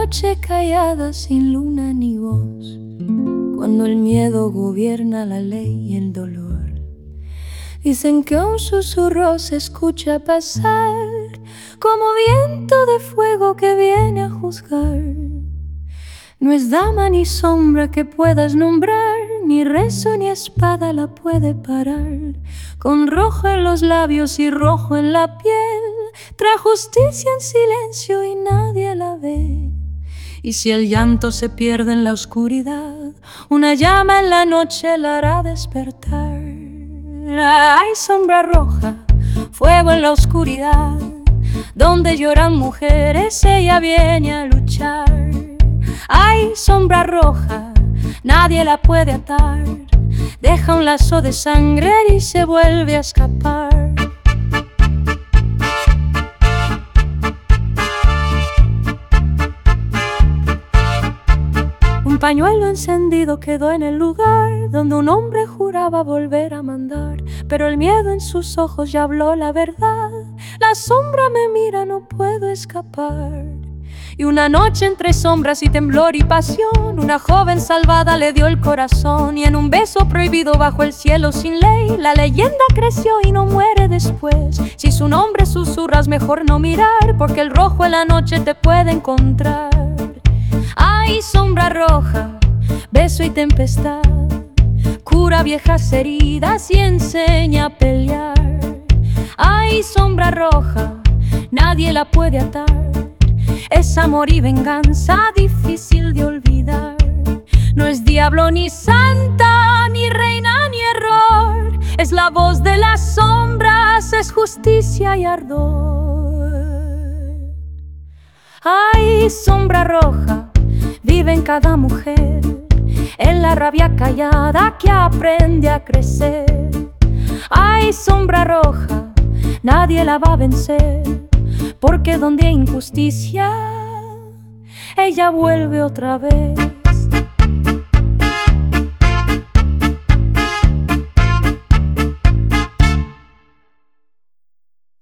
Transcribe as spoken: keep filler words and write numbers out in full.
noche callada sin luna ni voz, cuando el miedo gobierna la ley y el dolor. Dicen que un susurro se escucha pasar, como viento de fuego que viene a juzgar. No es dama ni sombra que puedas nombrar, ni rezo ni espada la puede parar. Con rojo en los labios y rojo en la piel, trae justicia en silencio y nadie la ve. Y si el llanto se pierde en la oscuridad, una llama en la noche la hará despertar. Hay sombra roja, fuego en la oscuridad, donde lloran mujeres, ella viene a luchar. Hay sombra roja, nadie la puede atar, deja un lazo de sangre y se vuelve a escapar. Un pañuelo encendido quedó en el lugar donde un hombre juraba volver a mandar, pero el miedo en sus ojos ya habló la verdad. La sombra me mira, no puedo escapar. Y una noche entre sombras y temblor y pasión, una joven salvada le dio el corazón. Y en un beso prohibido bajo el cielo sin ley, la leyenda creció y no muere después. Si su nombre susurras, mejor no mirar, porque el rojo en la noche te puede encontrar. Hay sombra roja, beso y tempestad, cura viejas heridas y enseña a pelear. Hay sombra roja, nadie la puede atar, es amor y venganza difícil de olvidar. No es diablo ni santa, ni reina ni error, es la voz de las sombras, es justicia y ardor. Hay sombra roja, vive en cada mujer, en la rabia callada que aprende a crecer. Hay sombra roja, nadie la va a vencer, porque donde hay injusticia, ella vuelve otra vez.